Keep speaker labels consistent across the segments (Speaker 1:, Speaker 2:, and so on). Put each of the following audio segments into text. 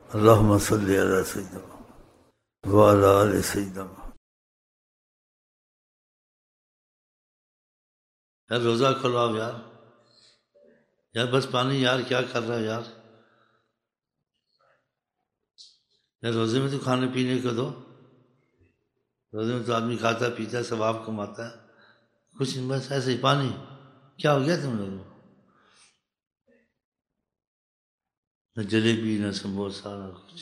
Speaker 1: اللہم صلی علی سیدنا وعلی آل سیدنا. یار روزہ کھلاؤ یار، یار بس پانی یار کیا کر رہا ہے یار. یار روزے میں تو کھانے پینے کو دو، روزے میں تو آدمی کھاتا پیتا ثواب کماتا ہے، کچھ نہیں بس ایسے ہی پانی. کیا ہو گیا تم لوگوں کو؟ نہ جلیبی نہ سموسہ نہ کچھ،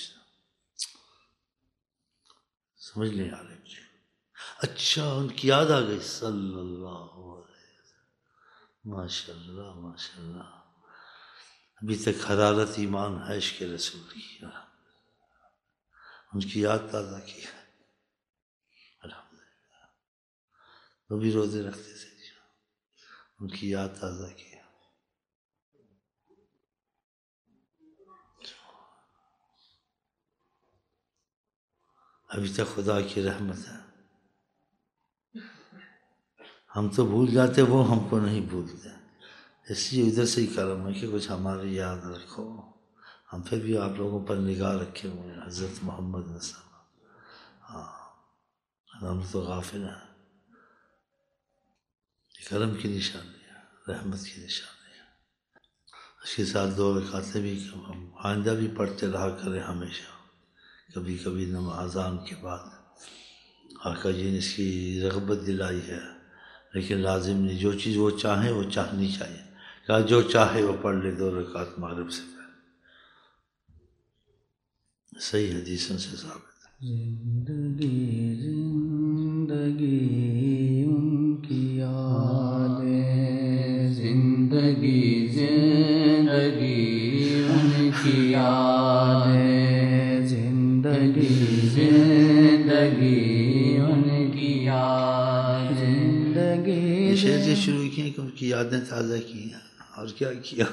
Speaker 1: سمجھ نہیں آ رہی مجھے. اچھا ان کی یاد آ گئی. صلی اللہ علیہ وسلم، ماشاء اللہ ماشاء اللہ. ابھی تک حرارت ایمان ہے عشق رسول کی، ان کی یاد تازہ کی ہے الحمدللہ. وہ بھی روزے رکھتے تھے، ان کی یاد تازہ کی ہے. ابھی تک خدا کی رحمت ہے. ہم تو بھول جاتے، وہ ہم کو نہیں بھولتے، اس لیے ادھر سے ہی کرم ہے کہ کچھ ہماری یاد رکھو. ہم پھر بھی آپ لوگوں پر نگاہ رکھے ہوئے ہیں حضرت محمد مصطفیٰ. ہاں ہم تو غافل ہیں. کرم کی نشانی ہے، رحمت کی نشانی ہے. اس کے ساتھ 2 رکعتیں بھی ہم آئندہ بھی پڑھتے رہا کریں ہمیشہ، کبھی کبھی اذان کے بعد. آقا جی نے اس کی رغبت دلائی ہے، لیکن لازم نہیں. جو چیز وہ چاہیں وہ چاہنی چاہیے. کہا جو چاہے وہ پڑھ لے 2 رکعت مغرب سے پہلے. صحیح حدیثوں سے ثابت ہے.
Speaker 2: زندگی زندگی ان کی یادیں، زندگی زندگی ان کی یادیں، زندگی زندگی ان کی یادیں، زندگی.
Speaker 1: شعر سے شروع کیے کہ ان کی یادیں تازہ کی ہیں، اور کیا کیا.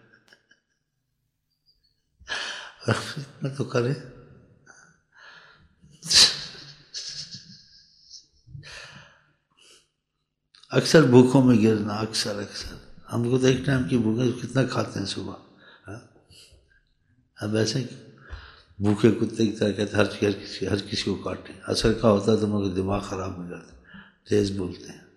Speaker 1: اتنا تو کرے. اکثر بھوکوں میں گرنا، اکثر ہم کو دیکھنا ہم کی بھوکیں کتنا کھاتے ہیں صبح. اب ایسے بھوکے کتے کی طرح کہتے ہر کسی کو کاٹیں. اثر کا ہوتا ہے تو ان کا دماغ خراب ہو جاتا ہے، تیز بولتے ہیں.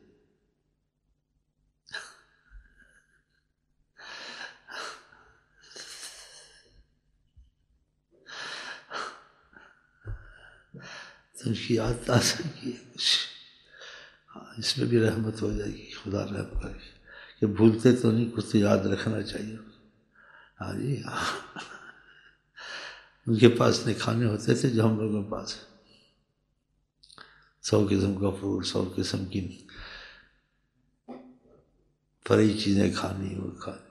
Speaker 1: تو ان کی یاد تازہ کی ہے کچھ. اس میں بھی رحمت ہو جائے گی، خدا رحم کرے کہ بھولتے تو نہیں، کچھ تو یاد رکھنا چاہیے. ہاں جی ان کے پاس نہیں کھانے ہوتے تھے جو ہم لوگوں کے پاس. 100 قسم کا فروٹ، 100 قسم کی فری چیزیں کھانی، وہ کھانی.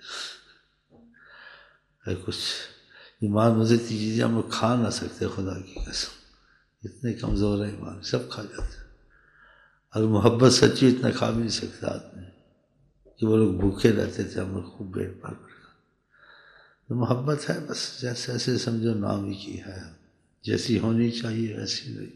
Speaker 1: کچھ ایمان مزید کی چیزیں ہم لوگ کھا نہ سکتے، خدا کی قسم اتنے کمزور ہیں ایمان، سب کھا جاتے ہیں. اور محبت سچی اتنا کھا بھی نہیں سکتا آدمی کہ وہ لوگ بھوکے رہتے تھے، ہم لوگ خوب پیٹ بھر کر. تو محبت ہے بس، جیسے ایسے سمجھو نام ہی کی ہے، جیسی ہونی چاہیے ویسی نہیں،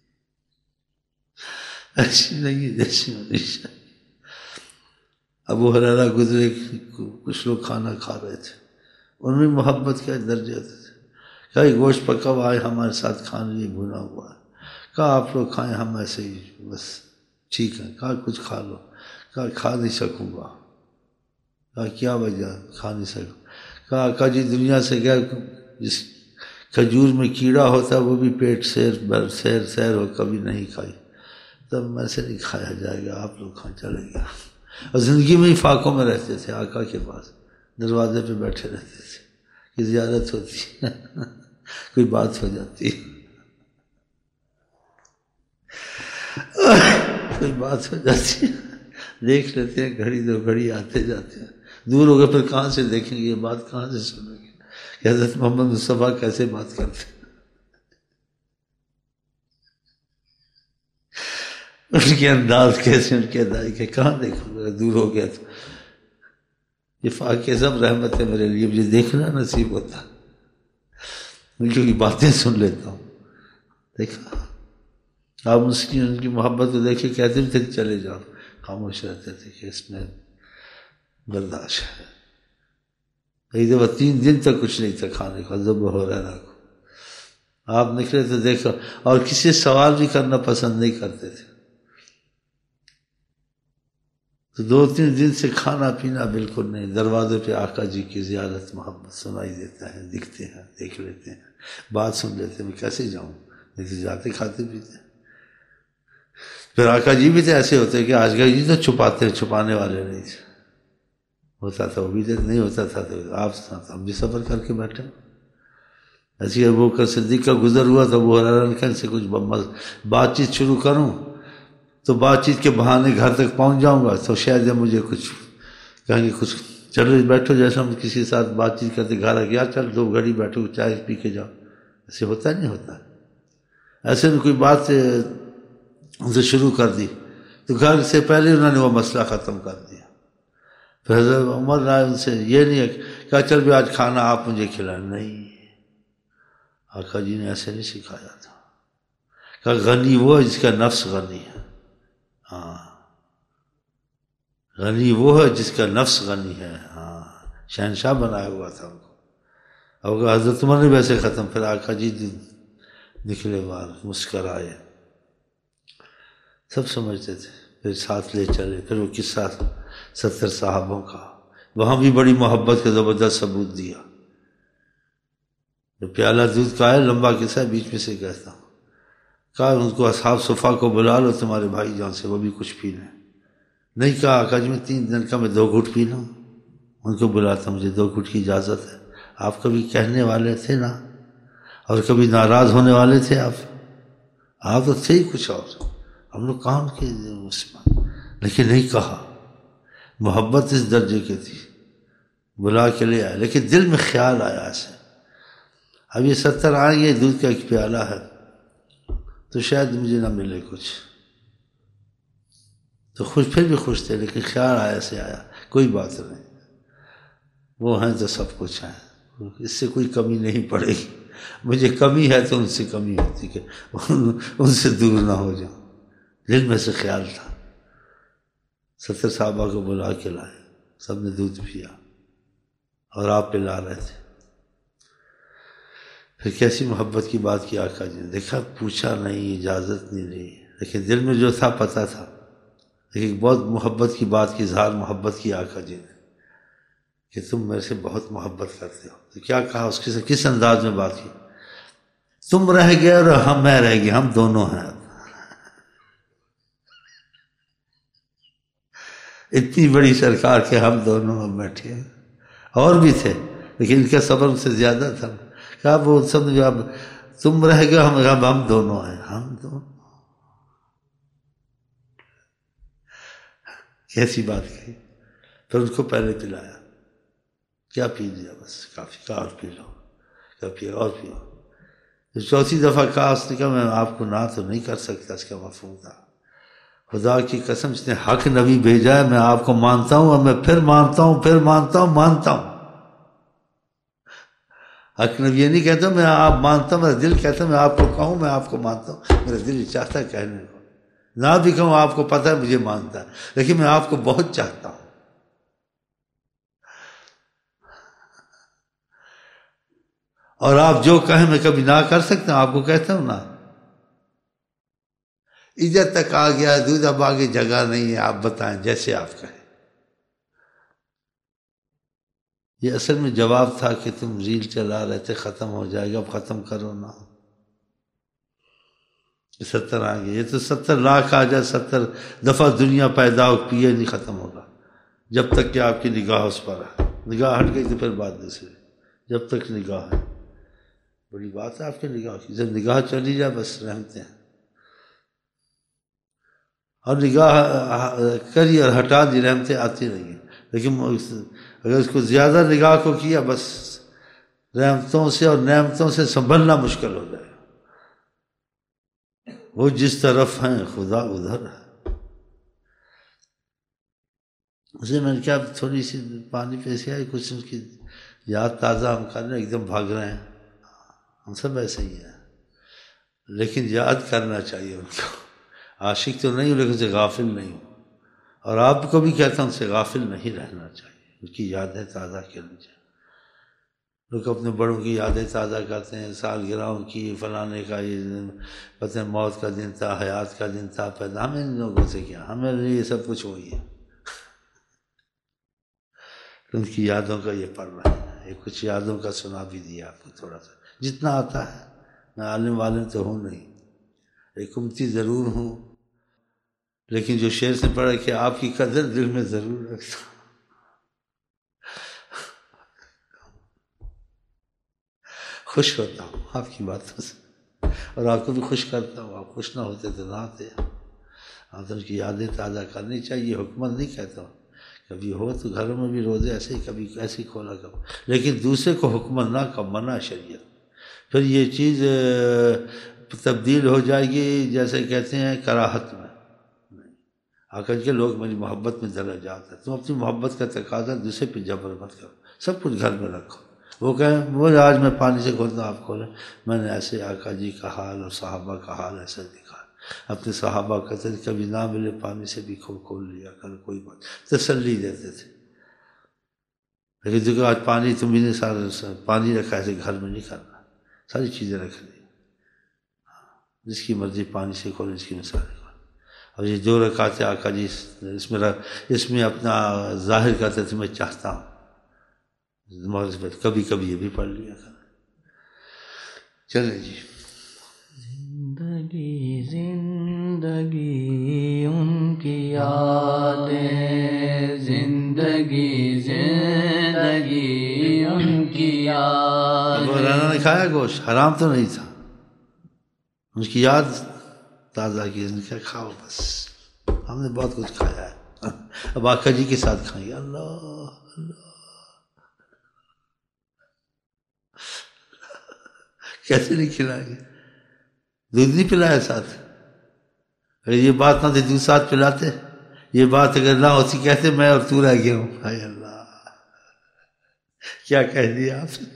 Speaker 1: ایسی نہیں جیسی ہونی چاہیے. ابو ہریرہ گزرے، کچھ لوگ کھانا کھا رہے تھے، ان میں محبت کے درجے ہوتے تھے. کہا یہ گوشت پکا ہوا آئے ہمارے ساتھ کھانے لیے، بھونا ہوا ہے. کہا آپ لوگ کھائیں، ہم ایسے ہی بس ٹھیک ہے. کہا کچھ کھا لو. کہا کھا نہیں سکوں گا. کہا کیا وجہ؟ کھا نہیں سکوں. کہا جی دنیا سے گیا، جس کھجور میں کیڑا ہوتا ہے وہ بھی پیٹ سیر ہو کبھی نہیں کھائی، تب میں سے نہیں کھایا جائے گا، آپ لوگ کھا چلے گا. اور زندگی میں ہی فاقوں میں رہتے تھے، آقا کے پاس دروازے پہ بیٹھے رہتے تھے کہ زیارت ہوتی ہے کوئی بات ہو جاتی ہے، کوئی بات ہو جاتی ہے، دیکھ لیتے ہیں گھڑی 2 گھڑی آتے جاتے ہیں. دور ہو گئے پھر کہاں سے دیکھیں گے، یہ بات کہاں سے سنیں گے کہ حضرت محمد مصطفیٰ کیسے بات کرتے ہیں. ان کے انداز کیسے، ان کے ادائی کے کہاں دیکھوں گا، دور ہو گیا تو. یہ فاقے سب رحمت ہے میرے لیے، مجھے دیکھنا نصیب ہوتا، ان کی باتیں سن لیتا ہوں. دیکھا آپ مسکین ان کی محبت کو دیکھے، کہتے بھی تھے کہ چلے جاؤ، خاموش رہتے تھے کہ اس میں برداشت ہے. ایک دفعہ 3 دن تک کچھ نہیں تھا کھانے کا ابو ہریرہ کو. آپ نکلے تو دیکھا، اور کسی سوال بھی کرنا پسند نہیں کرتے تھے. تو 2-3 دن سے کھانا پینا بالکل نہیں. دروازے پہ آقا جی کی زیارت محبت سنائی دیتا ہے، دکھتے ہیں، دیکھ لیتے ہیں، بات سن لیتے ہیں. میں کیسے جاؤں؟ نہیں تو جاتے کھاتے پیتے. پھر آقا جی بھی تو ایسے ہوتے کہ آج جی تو چھپانے والے نہیں تھے. ہوتا تھا وہ بھی نہیں ہوتا تھا تو آپ ہم بھی صبر کر کے بیٹھے. ایسی ابو بکر صدیق کا گزر ہوا تو ابو ہریرہ نے کہا سے کچھ بات چیت شروع کروں تو بات چیت کے بہانے گھر تک پہنچ جاؤں گا تو شاید مجھے کچھ کہیں گے کچھ چلو بیٹھو، جیسے ہم کسی کے ساتھ بات چیت کرتے گھر آ گیا چل 2 گھڑی بیٹھو چائے پی کے جاؤ. ایسے ہوتا نہیں ہوتا. ایسے میں کوئی بات ان سے شروع کر دی تو گھر سے پہلے انہوں نے وہ مسئلہ ختم کر دیا. پھر حضرت عمر رائے ان سے یہ نہیں ہے کہا چل بھی آج کھانا آپ مجھے کھلائیں. نہیں، آقا جی نے ایسے نہیں سکھایا تھا. کہا غنی وہ ہے جس کا نفس غنی ہے. ہاں، غنی وہ ہے جس کا نفس غنی ہے. ہاں، شہنشاہ بنایا ہوا تھا ان کو. اب حضرت عمر نے ویسے ختم. پھر آقا جی نکلے باہر مسکرائے. سب سمجھتے تھے. پھر ساتھ لے چلے. پھر وہ قصہ 70 صحابوں کا، وہاں بھی بڑی محبت کا زبردست ثبوت دیا. جو پیالہ دودھ کا ہے لمبا قصہ بیچ میں سے کہتا ہوں. کہا ان کو اصحاب صفا کو بلا لو تمہارے بھائی جان سے، وہ بھی کچھ پی لیں. نہیں کہا آقا جی میں 3 دن کا میں 2 گھٹ پی لوں. ان کو بلاتا مجھے 2 گھٹ کی اجازت ہے. آپ کبھی کہنے والے تھے نا، اور کبھی ناراض ہونے والے تھے آپ تو تھے ہی کچھ اور. ہم لوگ کام کے اس میں، لیکن نہیں کہا. محبت اس درجے کی تھی. بلا کے لے آئے، لیکن دل میں خیال آیا ایسے اب یہ 70 آئیں گے، دودھ کا ایک پیالہ ہے تو شاید مجھے نہ ملے کچھ. تو پھر بھی خوش تھے، لیکن خیال آیا سے آیا کوئی بات نہیں، وہ ہیں تو سب کچھ ہیں، اس سے کوئی کمی نہیں پڑے گی. مجھے کمی ہے تو ان سے کمی ہوتی کہ ان سے دور نہ ہو جاؤں. دل میں سے خیال تھا. 70 صحابہ کو بلا کے لائے، سب نے دودھ پیا اور آپ پلا رہے تھے. پھر کیسی محبت کی بات کی آقا جی نے. دیکھا پوچھا نہیں، اجازت نہیں لی، لیکن دل میں جو تھا پتہ تھا. لیکن بہت محبت کی بات کی، اظہار محبت کی آقا جی نے کہ تم میرے سے بہت محبت کرتے ہو. تو کیا کہا اس کے سے، کس انداز میں بات کی؟ تم رہ گئے اور میں رہ گیا، ہم دونوں ہیں. اتنی بڑی سرکار کے ہم دونوں بیٹھے ہیں. اور بھی تھے لیکن ان کا صبر سے زیادہ تھا. کہا وہ سمجھو اب تم رہ گئے، ہم دونوں ہیں، ہم دونوں. کیسی بات کہی. پھر اس کو پہلے پلایا. کیا پی لیا؟ بس کافی. کہا اور پی لو. کیا پیا؟ اور پیو. 4تھی دفعہ کہا اس نے کہا میں آپ کو نہ تو نہیں کر سکتا. اس کا مفہوم تھا خدا کی قسم اس نے حق نبی بھیجا ہے، میں آپ کو مانتا ہوں اور میں پھر مانتا ہوں. حق نبی یہ نہیں کہتا میں آپ مانتا ہوں، میرا دل کہتا میں آپ کو کہوں میں آپ کو مانتا ہوں. میرا دل چاہتا ہے کہنے کو، نہ بھی کہوں آپ کو پتہ ہے مجھے مانتا ہے، لیکن میں آپ کو بہت چاہتا ہوں. اور آپ جو کہیں میں کبھی نہ کر سکتا ہوں، آپ کو کہتا ہوں نا. ادھر تک آ گیا دودھ، اب آگے جگہ نہیں ہے، آپ بتائیں جیسے آپ کہیں. یہ اصل میں جواب تھا کہ تم ریل چلا رہے تھے، ختم ہو جائے گا، اب ختم کرو نا. 70 آ گئے. یہ تو 70 لاکھ آ جائے، 70 دفعہ دنیا پیدا ہو، پیے نہیں ختم ہوگا جب تک کہ آپ کی نگاہ اس پر ہے. نگاہ ہٹ گئی تو پھر بات دوسری. جب تک نگاہ ہے بڑی بات ہے آپ کی نگاہ کی. جب نگاہ چلی جائے بس رحمتیں ہیں. اور نگاہ کری اور ہٹا دی، رحمتیں آتی رہیں. لیکن اگر اس کو زیادہ نگاہ کو کیا بس رحمتوں سے اور نعمتوں سے سنبھلنا مشکل ہو جائے. وہ جس طرف ہیں خدا ادھر ہے. اسے میں نے کہا تھوڑی سی پانی پیسے آئی، کچھ اس کی یاد تازہ ہم کر رہے ہیں، ایک دم بھاگ رہے ہیں. ہم سب ایسے ہی ہیں، لیکن یاد کرنا چاہیے ان کو. عاشق تو نہیں ہوں لیکن سے غافل نہیں ہوں. اور آپ کو بھی کہتا ہوں ان سے غافل نہیں رہنا چاہیے، ان کی یادیں تازہ کرنی چاہیے. لوگ اپنے بڑوں کی یادیں تازہ کرتے ہیں، سالگرہوں کی، فلانے کا یہ پتہ ہے موت کا دن تھا، حیات کا دن تھا، پیدا ہمیں ان لوگوں سے کیا، ہمیں یہ سب کچھ وہی ہے۔ ان کی یادوں کا یہ پڑھ رہا ہے، یہ کچھ یادوں کا سنا بھی دیا آپ کو تھوڑا سا جتنا آتا ہے۔ میں عالم تو ہوں نہیں، ایک امتی ضرور ہوں، لیکن جو شعر سے پڑھا کہ آپ کی قدر دل میں ضرور رکھتا ہوں۔ خوش ہوتا ہوں آپ کی باتوں سے، اور آپ کو بھی خوش کرتا ہوں۔ آپ خوش نہ ہوتے تو نہ آتے، آپ ان کی یادیں تازہ کرنی چاہیے، حکمت نہیں کہتا ہوں۔ کبھی ہو تو گھروں میں بھی روزے ایسے ہی کبھی ایسے کھولا کرو، لیکن دوسرے کو حکمت نہ کا منع شریعت، پھر یہ چیز تبدیل ہو جائے گی جیسے کہتے ہیں کراہت میں۔ آقا کے لوگ میری محبت میں درجات ہیں، تم اپنی محبت کا تقاضا دوسرے پہ جبر مت کرو، سب کچھ گھر میں رکھو۔ وہ کہیں وہ آج میں پانی سے کھولتا ہوں آپ کھولیں، میں نے ایسے آقا جی کا حال اور صحابہ کا حال ایسا دیکھا، اپنے صحابہ کہتے تھے کبھی نہ ملے پانی سے بھی کھول لیا کر، کوئی بات تسلی دیتے تھے۔ لیکن دیکھو آج پانی تم بھی نے سارا پانی رکھا ایسے گھر میں نہیں کرنا، ساری چیزیں رکھ دی، جس کی مرضی پانی سے کھولے، اس کی مثال کھولے۔ اور یہ جو رکعتیں آقا جی اس میں اپنا ظاہر کرتے تھے میں چاہتا ہوں، کبھی کبھی یہ بھی پڑھ لیا کریں۔ چلیں جی۔
Speaker 2: زندگی زندگی ان کی یادیں، زندگی زندگی ان کی یادیں۔
Speaker 1: ابو ہریرہ نے کھایا گوشت، حرام تو نہیں تھا، ان کی یاد تازہ کی، ان کا کھاؤ بس، ہم نے بہت کچھ کھایا ہے، اب آقا جی کے ساتھ کھائیں گے۔ اللہ اللہ کیسے نہیں کھلائیں گے؟ دودھ نہیں پلایا ساتھ؟ اگر یہ بات نہ تھی دودھ ساتھ پلاتے، یہ بات اگر نہ ہوتی کہتے میں اور تو رہ گیا ہوں۔ ہائے اللہ کیا کہہ دیا آپ نے،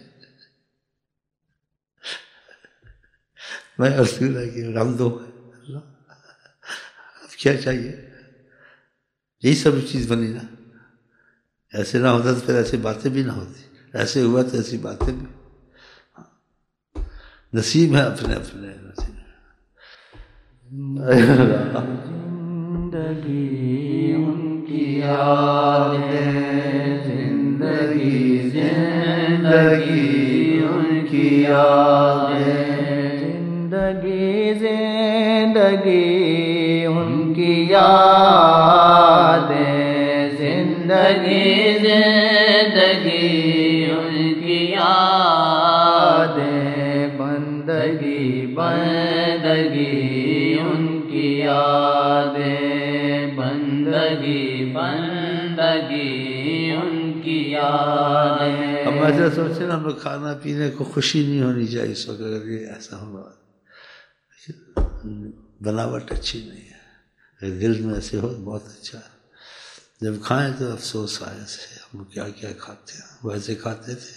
Speaker 1: میں اور تو رہ گیا ہوں، ہم دو اللہ، اب کیا چاہیے؟ یہی سب چیز بنی نا، ایسے نہ ہوتا تو پھر ایسی باتیں بھی نہ ہوتی، ایسے ہوا تو ایسی باتیں بھی، نصیب ہے اپنے اپنے نصیب۔
Speaker 2: زندگی ان کی یادیں، زندگی زندگی ان کی یادیں، زندگی زندگی ان کی یادیں، زندگی زندگی ان کی یادیں، بندگی بندگی ان کی یادیں، بندگی بندگی ان کی یادیں۔
Speaker 1: ہم ایسا سوچتے نا، ہم لوگ کھانا پینے کو خوشی نہیں ہونی چاہیے اس وقت، اگر یہ ایسا ہوگا بناوٹ اچھی نہیں ہے، اگر دل میں ایسے ہو بہت اچھا ہے، جب کھائیں تو افسوس آئے سے ہم کیا کیا کھاتے ہیں، ویسے کھاتے تھے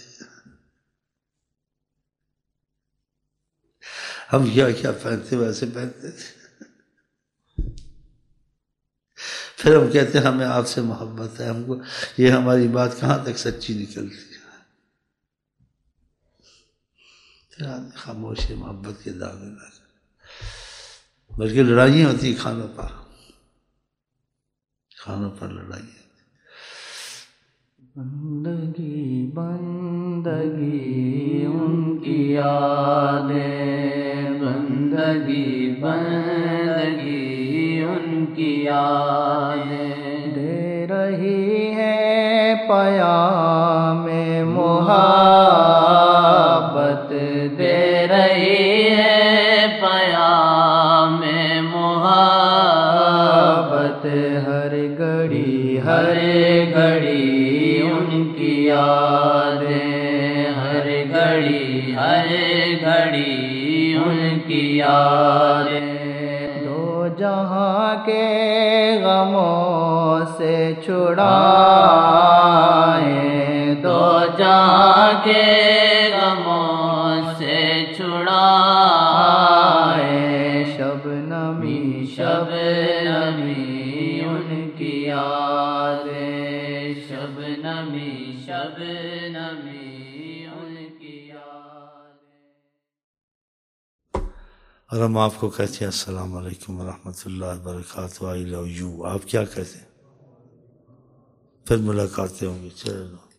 Speaker 1: ہم، کیا کیا پہنتے ویسے پہنتے تھے، پھر ہم کہتے ہیں ہمیں آپ سے محبت ہے، ہم کو یہ ہماری بات کہاں تک سچی نکلتی ہے، پھر آدمی خاموش ہے محبت کے دعوے نہ کرے، بلکہ لڑائیاں ہوتی کھانوں پر، کھانوں پر لڑائی۔
Speaker 2: بندگی بندگی ان کی یادیں، بندگی بندگی ان کی یادیں، دے رہی ہے پیام محبت، دے رہی ہے پیام محبت، ہر گھڑی ہر گھڑی ان کی یادیں، ہر گھڑی ہر گھڑی ان کی یادیں، دو جہاں کے غموں سے چھڑائیں، دو جہاں کے غموں سے چھڑائیں، شبنمی شبنمی ان کی یادیں، شبنمی شبنمی ان
Speaker 1: اور ہم آپ کو کہتے ہیں السلام علیکم ورحمۃ اللہ وبرکاتہ، آئی لو یو، آپ کیا کہتے ہیں؟ پھر ملاقاتیں ہوں گی، چلو۔